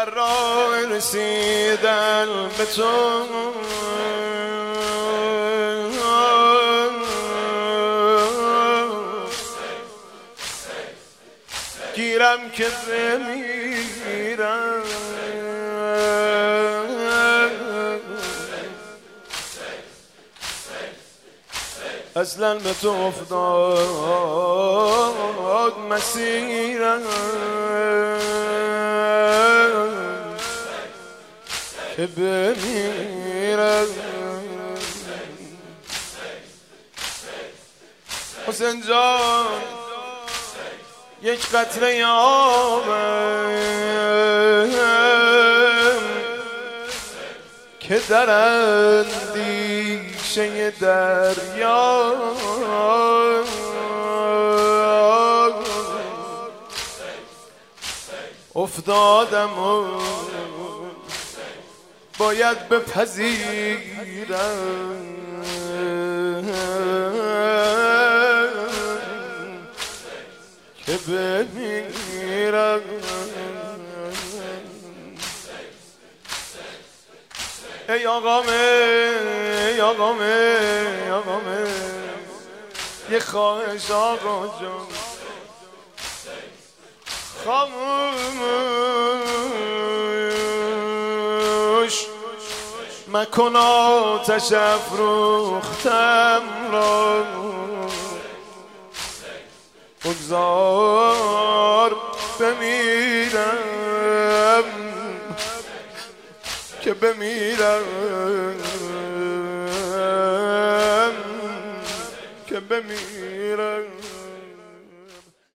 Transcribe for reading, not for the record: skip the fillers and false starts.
در راه رسیدن به تو گیرم که بمیرم اصلا به تو افتاد مسیرم که بمیرم حسین جان یک قطره آبم که در اندیشه دریا افتادم و باید بپذیرم که بمیرم ای آقامه یه خواهش آقا جان خاموش مکن آتش افروختم را بگذار بمیرم که بمیرم که بمیرم